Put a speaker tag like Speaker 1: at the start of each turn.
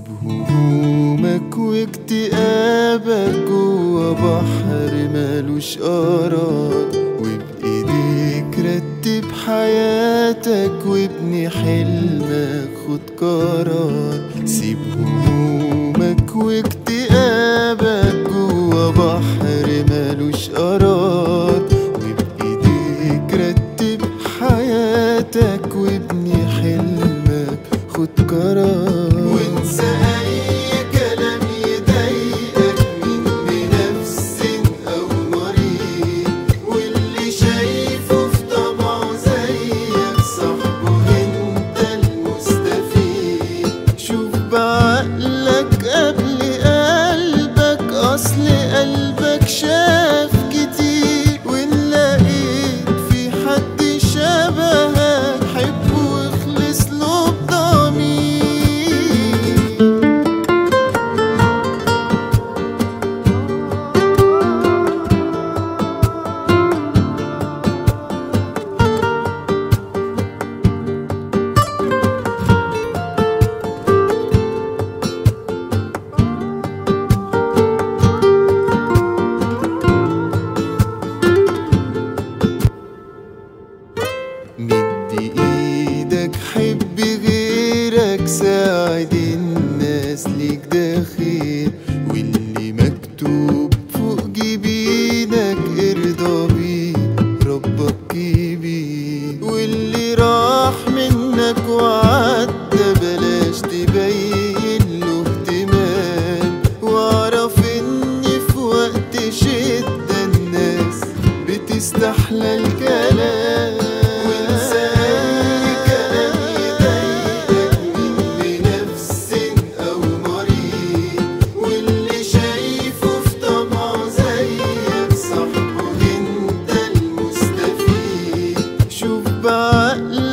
Speaker 1: همومك واكتئابك جوا بحر مالوش قرار، وبإيديك رتب حياتك وابني حلمك خد قرار. سيب همومك واكتئابك جوا بحر مالوش قرار، وبإيديك رتب حياتك وابني حلمك خد قرار. وانسى اي كلام يضايقك من بنفس او مريض، واللي شايفه في طبعه زيك صاحبه انت المستفيد. شوف بعقلك قبل قلبك، اصل قلبك شاف كتير، وان لقيت في حد شبهك حبه واخلص له بضمير. مد ايدك حب غيرك، ساعد الناس ليك ده خير، واللي مكتوب فوق جبينك ارضى بيه ربك كبير. واللي راح منك وعدى بلاش تبين له اهتمام، واعرف ان في وقت شدة الناس بتستحلى الكلام. شوف بعقلك